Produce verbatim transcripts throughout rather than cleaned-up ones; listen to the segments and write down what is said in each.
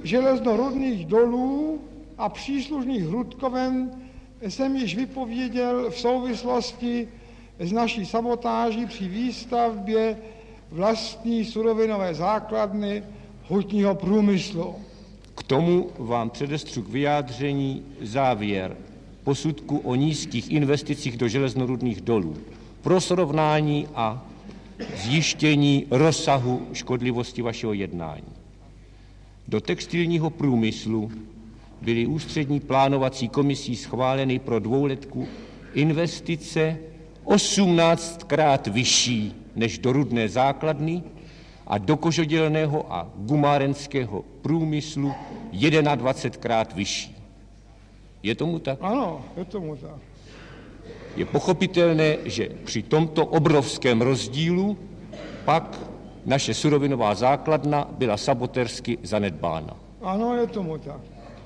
železnorudných dolů a příslušných hrudkoven jsem již vypověděl v souvislosti s naší sabotáží při výstavbě vlastní surovinové základny hutního průmyslu. K tomu vám předestřu k vyjádření závěr posudku o nízkých investicích do železnorudných dolů pro srovnání a zjištění rozsahu škodlivosti vašeho jednání. Do textilního průmyslu byly ústřední plánovací komisí schváleny pro dvouletku investice osmnáctkrát vyšší než do rudné základny a do kožodělného a gumárenského průmyslu dvacetkrát vyšší. Je tomu tak? Ano, je tomu tak. Je pochopitelné, že při tomto obrovském rozdílu pak naše surovinová základna byla sabotérsky zanedbána. Ano, je tomu tak.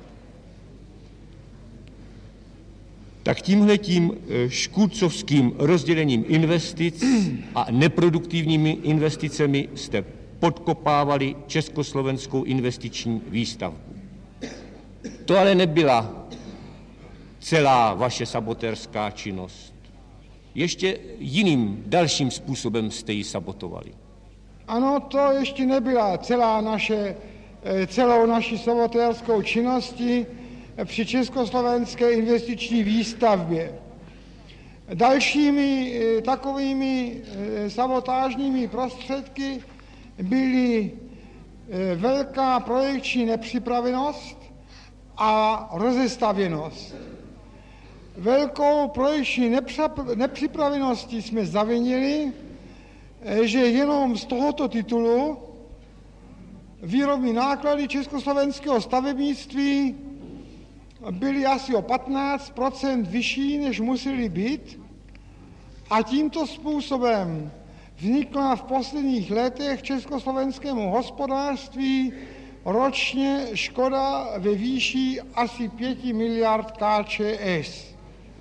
Tak tímhletím škůdcovským rozdělením investic a neproduktivními investicemi jste podkopávali československou investiční výstavbu. To ale nebyla celá vaše sabotérská činnost. Ještě jiným dalším způsobem jste ji sabotovali. Ano, to ještě nebyla celá naše, celou naši sabotérskou činností při československé investiční výstavbě. Dalšími takovými sabotážními prostředky byly velká projekční nepřipravenost a rozestavěnost. Velkou projekční nepřipraveností jsme zavinili, že jenom z tohoto titulu výrobní náklady československého stavebnictví byly asi o patnáct procent vyšší, než musely být, a tímto způsobem vznikla v posledních letech československému hospodářství ročně škoda ve výši asi pět miliard K Č S.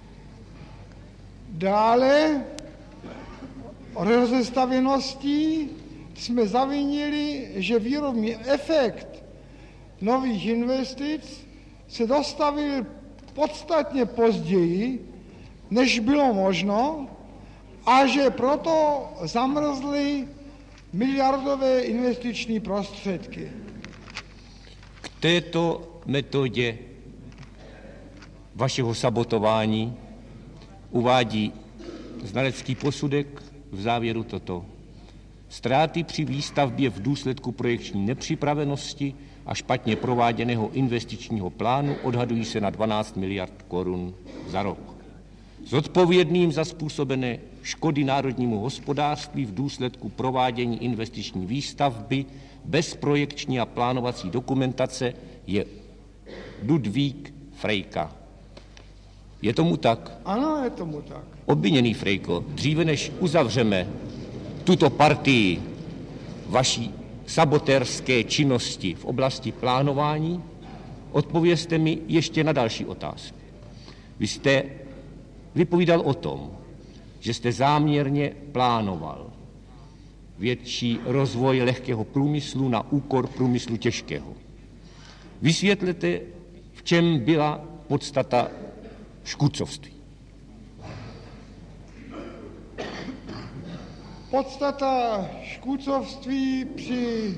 Dále rozestavěností jsme zavinili, že výrobní efekt nových investic se dostavil podstatně později, než bylo možno, a že proto zamrzly miliardové investiční prostředky. K této metodě vašeho sabotování uvádí znalecký posudek v závěru toto. Ztráty při výstavbě v důsledku projekční nepřipravenosti a špatně prováděného investičního plánu odhadují se na dvanáct miliard korun za rok. Zodpovědným za způsobené škody národnímu hospodářství v důsledku provádění investiční výstavby bez projekční a plánovací dokumentace je Ludvík Frejka. Je tomu tak? Ano, je tomu tak. Obviněný Frejko, dříve než uzavřeme tuto partii vaší sabotérské činnosti v oblasti plánování, odpovězte mi ještě na další otázku. Vy jste vypovídal o tom, že jste záměrně plánoval větší rozvoj lehkého průmyslu na úkor průmyslu těžkého. Vysvětlete, v čem byla podstata škůdcovství. Podstata škůdcovství při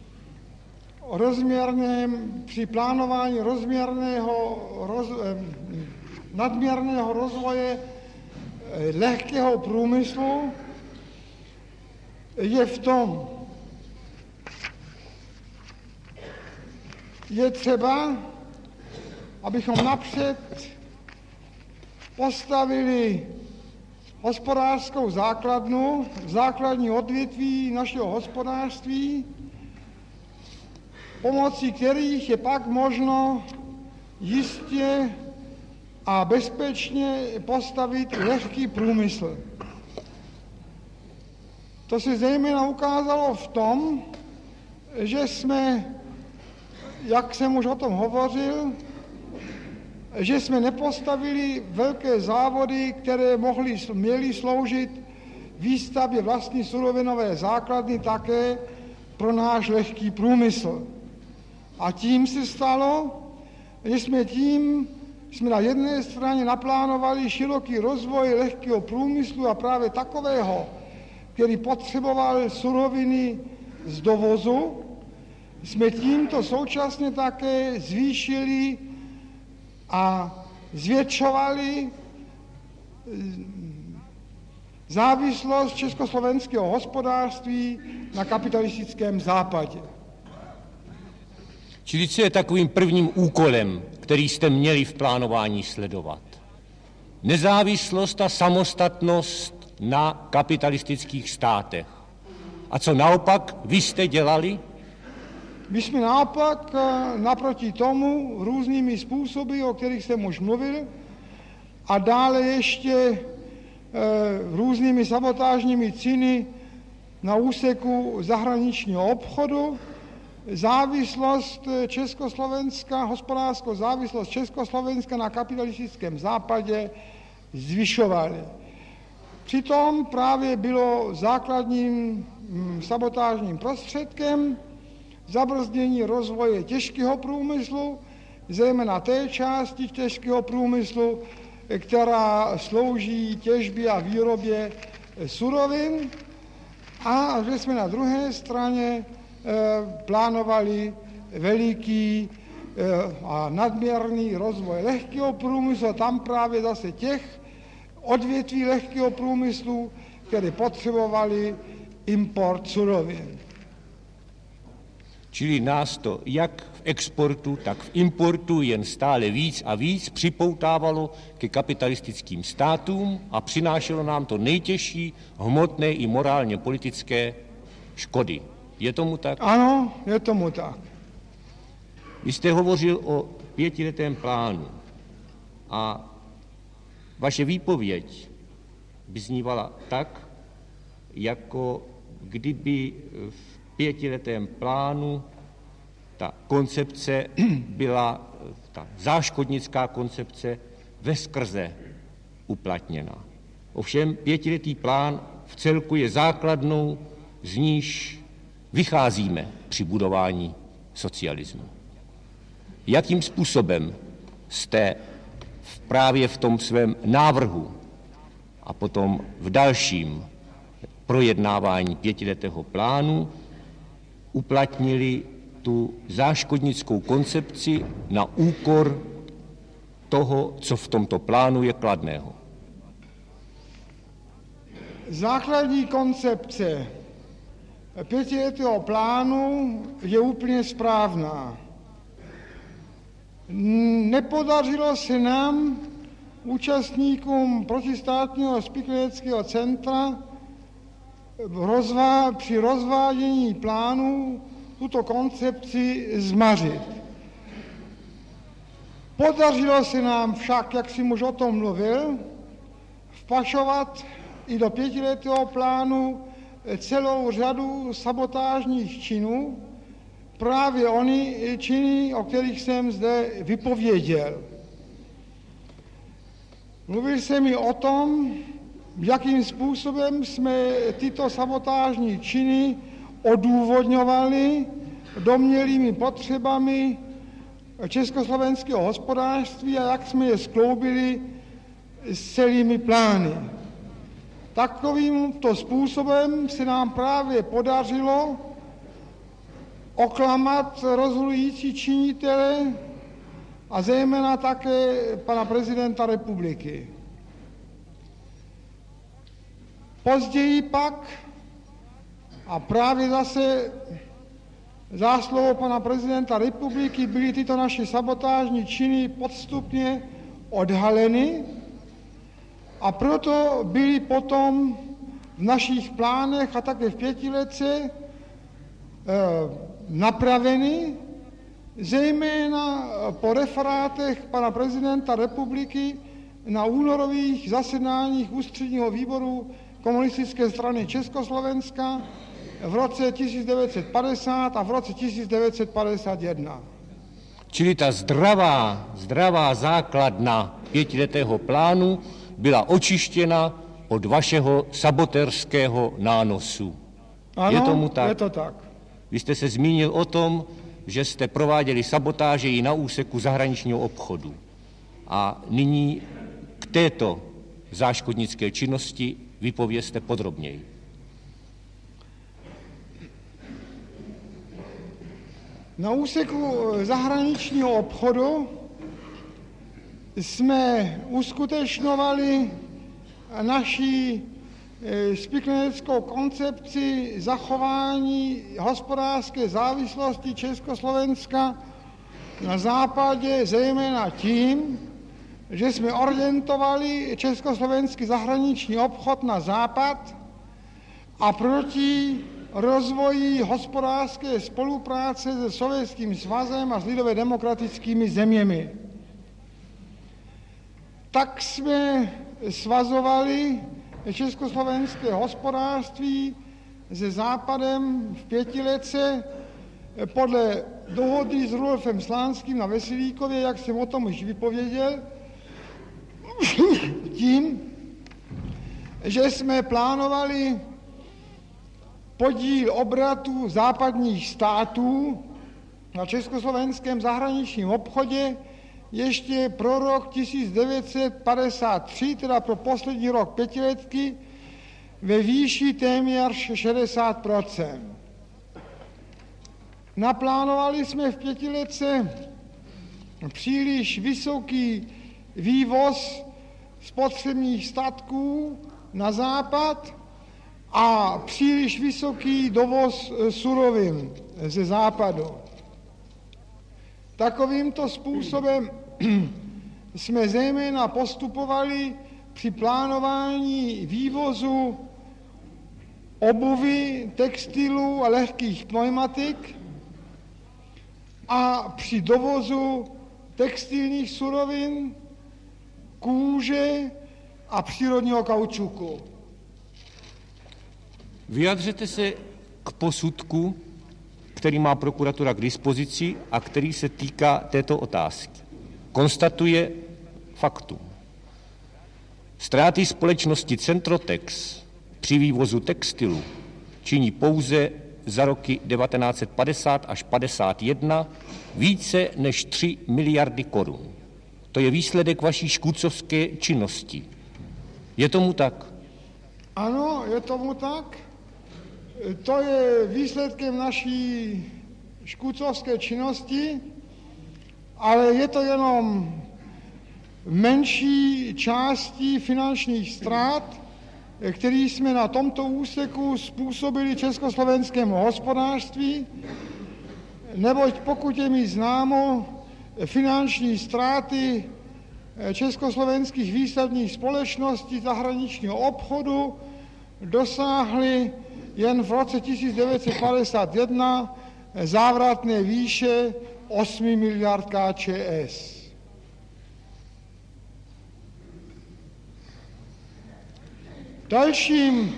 rozměrném, při plánování rozměrného, roz, nadměrného rozvoje lehkého průmyslu je v tom, je třeba, abychom napřed postavili hospodářskou základnu, základní odvětví našeho hospodářství, pomocí kterých je pak možno jistě a bezpečně postavit lehký průmysl. To se zejména ukázalo v tom, že jsme, jak jsem už o tom hovořil, že jsme nepostavili velké závody, které mohly, měly sloužit výstavbě vlastní surovinové základny také pro náš lehký průmysl. A tím se stalo, že jsme tím, jsme na jedné straně naplánovali široký rozvoj lehkého průmyslu a právě takového, který potřeboval suroviny z dovozu, jsme tímto současně také zvýšili a zvětšovali závislost československého hospodářství na kapitalistickém západě. Čili co je takovým prvním úkolem, který jste měli v plánování sledovat? Nezávislost a samostatnost na kapitalistických státech. A co naopak vy jste dělali? My jsme naopak naproti tomu různými způsoby, o kterých jsem už mluvil, a dále ještě e, různými sabotážními činy na úseku zahraničního obchodu, závislost Československa, hospodářskou závislost Československa na kapitalistickém západě zvyšovali. Přitom právě bylo základním sabotážním prostředkem zabrzdění rozvoje těžkého průmyslu, zejména té části těžkého průmyslu, která slouží těžbě a výrobě surovin, a že jsme na druhé straně e, plánovali veliký e, a nadměrný rozvoj lehkého průmyslu, tam právě zase těch odvětví lehkého průmyslu, které potřebovali import surovin. Čili nás to jak v exportu, tak v importu jen stále víc a víc připoutávalo ke kapitalistickým státům a přinášelo nám to nejtěžší hmotné i morálně politické škody. Je tomu tak? Ano, je tomu tak. Vy jste hovořil o pětiletém plánu a vaše výpověď by znívala tak, jako kdyby v pětiletém plánu ta koncepce byla, ta záškodnická koncepce veskrze uplatněna. Ovšem pětiletý plán v celku je základnou, z níž vycházíme při budování socialismu. Jakým způsobem jste právě v tom svém návrhu a potom v dalším projednávání pětiletého plánu uplatnili tu záškodnickou koncepci na úkor toho, co v tomto plánu je kladného? Základní koncepce pětiletého plánu je úplně správná. Nepodařilo se nám, účastníkům protistátního spiklejeckého centra, rozvá, při rozvádění plánů tuto koncepci zmařit. Podařilo se nám však, jak jsem už o tom mluvil, vpašovat i do pětiletého plánu celou řadu sabotážních činů, právě ony činy, o kterých jsem zde vypověděl. Mluvil jsem i o tom, jakým způsobem jsme tyto sabotážní činy odůvodňovali domnělými potřebami československého hospodářství a jak jsme je skloubili s celými plány. Takovýmto způsobem se nám právě podařilo oklamat rozhodující činitele a zejména také pana prezidenta republiky. Později pak, a právě zase zásluhou pana prezidenta republiky, byly tyto naše sabotážní činy podstupně odhaleny a proto byly potom v našich plánech a také v pětiletce e, napraveny, zejména po referátech pana prezidenta republiky na únorových zasedáních ústředního výboru Komunistické strany Československa v roce tisíc devět set padesát a v roce tisíc devět set padesát jedna. Čili ta zdravá, zdravá základna pětiletého plánu byla očištěna od vašeho sabotérského nánosu. Ano, je tomu tak? Je to tak. Vy jste se zmínil o tom, že jste prováděli sabotáže i na úseku zahraničního obchodu. A nyní k této záškodnické činnosti vypovězte podrobněji. Na úseku zahraničního obchodu jsme uskutečňovali naši spikleneckou koncepci zachování hospodářské závislosti Československa na západě, zejména tím, že jsme orientovali československý zahraniční obchod na západ a proti rozvoji hospodářské spolupráce se Sovětským svazem a s lidově demokratickými zeměmi. Tak jsme svazovali československé hospodářství se západem v pětiletce podle dohody s Rudolfem Slánským na Veselíkově, jak jsem o tom již vypověděl, tím, že jsme plánovali podíl obratu západních států na československém zahraničním obchodě ještě pro rok tisíc devět set padesát tři, teda pro poslední rok pětiletky, ve výši téměř šedesát procent. Naplánovali jsme v pětiletce příliš vysoký vývoz spotřebních statků na západ a příliš vysoký dovoz surovin ze západu. Takovýmto způsobem jsme zejména postupovali při plánování vývozu obuvy, textilů a lehkých pneumatik a při dovozu textilních surovin, kůže a přírodního kaučuku. Vyjadřete se k posudku, který má prokuratura k dispozici a který se týká této otázky. Konstatuje faktum. Ztráty společnosti Centrotex při vývozu textilu činí pouze za roky devatenáct set padesát až padesát jedna více než tři miliardy korun. To je výsledek vaší škůdcovské činnosti. Je tomu tak? Ano, je tomu tak. To je výsledkem naší škůdcovské činnosti, ale je to jenom menší částí finančních ztrát, které jsme na tomto úseku způsobili československému hospodářství, neboť pokud je mi známo, finanční ztráty československých výsadních společností zahraničního obchodu dosáhly jen v roce tisíc devět set padesát jedna závratné výše osm miliard K Č S. Dalším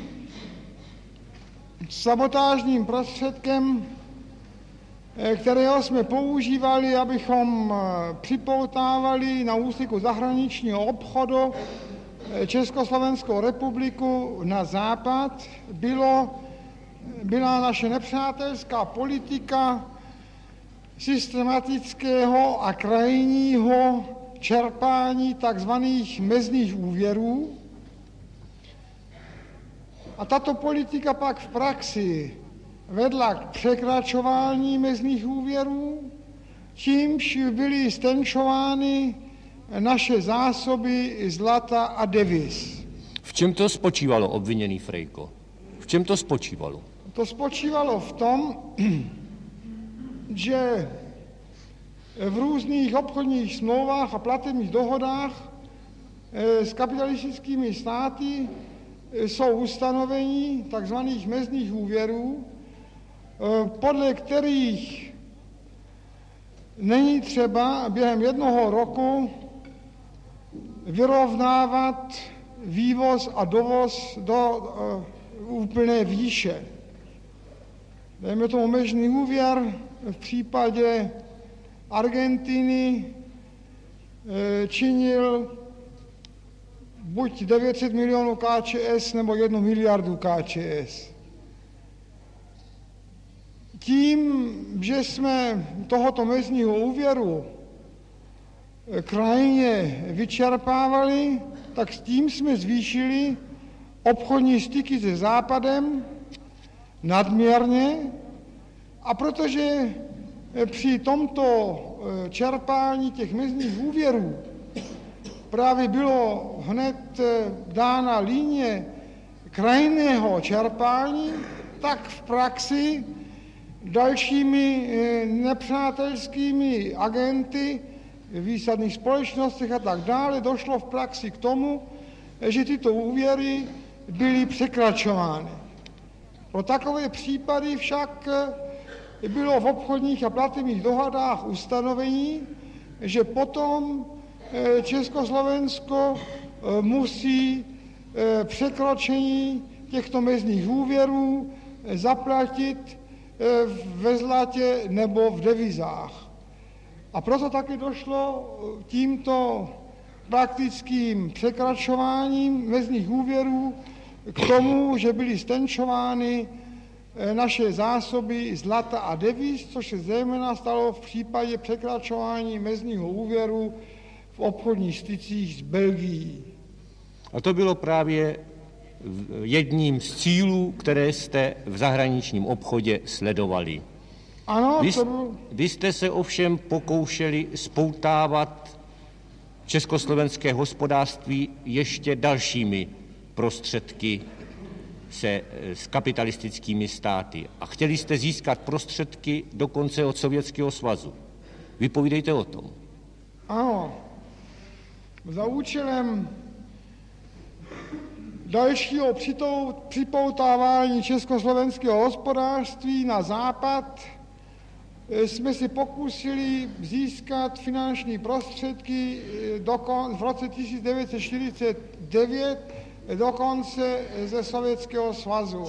sabotážním prostředkem, kterého jsme používali, abychom připoutávali na úseku zahraničního obchodu Československou republiku na západ, bylo, byla naše nepřátelská politika systematického a krajního čerpání takzvaných mezních úvěrů. A tato politika pak v praxi vedla k překračování mezních úvěrů, čímž byly stenčovány naše zásoby zlata a deviz. V čem to spočívalo, obviněný Frejko? V čem to spočívalo? To spočívalo v tom, že v různých obchodních smlouvách a platebních dohodách s kapitalistickými státy jsou ustanovení takzvaných mezních úvěrů, podle kterých není třeba během jednoho roku vyrovnávat vývoz a dovoz do uh, úplné výše. Dejme tomu mezní úvěr v případě Argentiny uh, činil buď devět set milionů K Č S nebo jednu miliardu K Č S. tím, že jsme tohoto mezního úvěru krajně vyčerpávali, tak s tím jsme zvýšili obchodní styky se Západem nadměrně, a protože při tomto čerpání těch mezních úvěrů právě bylo hned dána linie krajného čerpání, tak v praxi dalšími nepřátelskými agenty v výsadných společnostech a tak dále došlo v praxi k tomu, že tyto úvěry byly překračovány. Pro takové případy však bylo v obchodních a platebních dohodách ustanovení, že potom Československo musí překročení těchto mezních úvěrů zaplatit ve zlatě nebo v devizách. A proto taky došlo tímto praktickým překračováním mezních úvěrů k tomu, že byly stenčovány naše zásoby zlata a deviz, což se zejména stalo v případě překračování mezního úvěru v obchodních stycích s Belgií. A to bylo právě jedním z cílů, které jste v zahraničním obchodě sledovali. Ano, vy, to byl... vy jste se ovšem pokoušeli spoutávat československé hospodářství ještě dalšími prostředky se s kapitalistickými státy. A chtěli jste získat prostředky dokonce od Sovětského svazu. Vypovídejte o tom. Ano. Za účelem dalšího připoutávání československého hospodářství na západ jsme si pokusili získat finanční prostředky dokon, v roce tisíc devět set čtyřicet devět dokonce ze Sovětského svazu.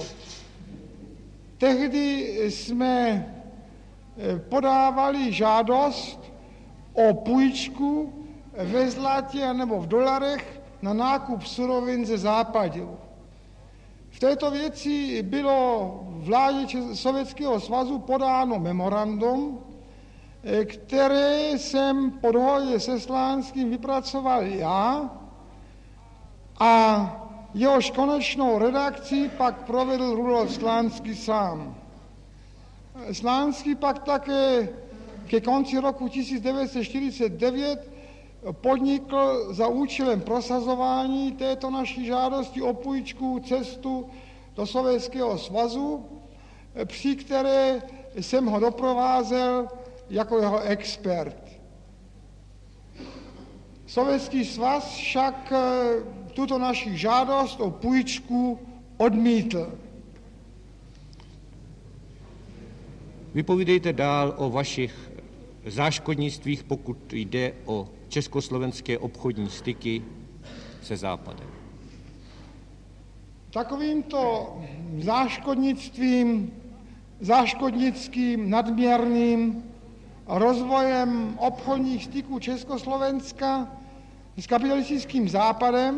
Tehdy jsme podávali žádost o půjčku ve zlatě nebo v dolarech na nákup surovin ze západu. V této věci bylo vládě Sovětského svazu podáno memorandum, které jsem po dohodě se Slánským vypracoval já a jehož konečnou redakci pak provedl Rudolf Slánský sám. Slánský pak také ke konci roku tisíc devět set čtyřicet devět podnikl za účelem prosazování této naší žádosti o půjčku cestu do Sovětského svazu, při které jsem ho doprovázel jako jeho expert. Sovětský svaz však tuto naši žádost o půjčku odmítl. Vypovídejte dál o vašich záškodnictvích, pokud jde o československé obchodní styky se Západem. Takovýmto záškodnictvím, záškodnickým nadměrným rozvojem obchodních styků Československa s kapitalistickým Západem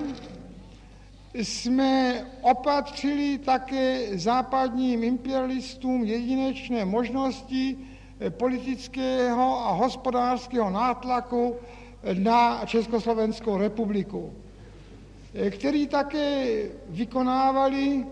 jsme opatřili také západním imperialistům jedinečné možnosti politického a hospodářského nátlaku na Československou republiku, který také vykonávali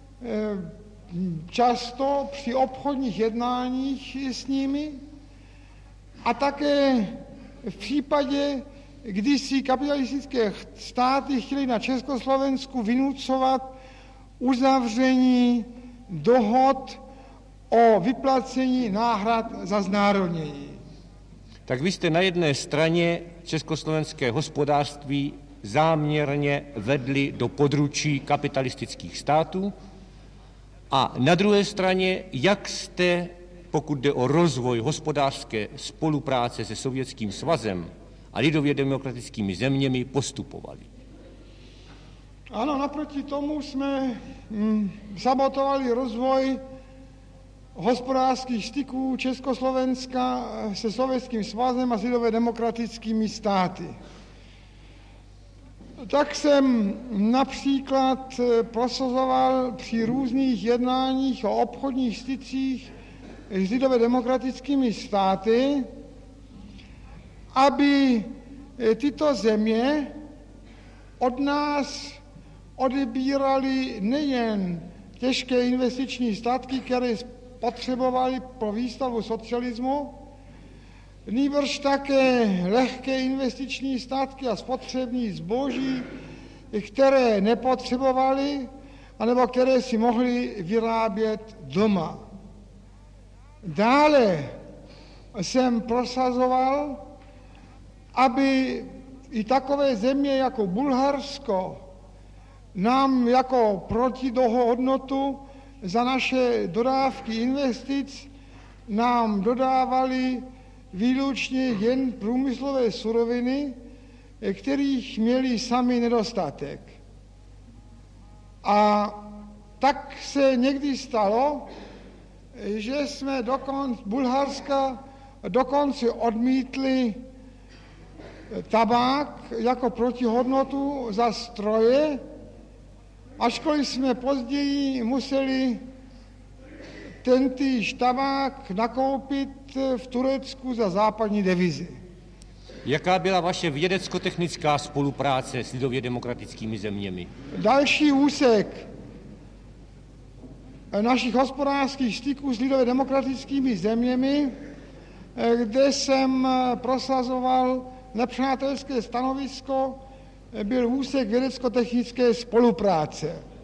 často při obchodních jednáních s nimi a také v případě, kdy si kapitalistické státy chtěly na Československu vynucovat uzavření dohod o vyplacení náhrad za znárodnění. Tak vy jste na jedné straně československé hospodářství záměrně vedli do područí kapitalistických států a na druhé straně, jak jste, pokud jde o rozvoj hospodářské spolupráce se Sovětským svazem a lidově demokratickými zeměmi, postupovali. Ano, naproti tomu jsme hm, sabotovali rozvoj hospodářských styků Československa se Sovětským svazem a s lidově demokratickými státy. Tak jsem například prosazoval při různých jednáních o obchodních stycích s lidově demokratickými státy, aby tyto země od nás odebírali nejen těžké investiční statky, které potřebovali pro výstavbu socialismu, nýbrž také lehké investiční statky a spotřební zboží, které nepotřebovali, anebo které si mohli vyrábět doma. Dále jsem prosazoval, aby i takové země jako Bulharsko nám jako protihodnotu za naše dodávky investic nám dodávali výlučně jen průmyslové suroviny, kterých měli sami nedostatek. A tak se někdy stalo, že jsme dokonce Bulharska dokonce odmítli tabák jako protihodnotu za stroje, ačkoliv jsme později museli tentýž tabák nakoupit v Turecku za západní devizy. Jaká byla vaše vědecko-technická spolupráce s lidově demokratickými zeměmi? Další úsek našich hospodářských styků s lidově demokratickými zeměmi, kde jsem prosazoval nepřátelské stanovisko, byl úsek vědecko-technické spolupráce.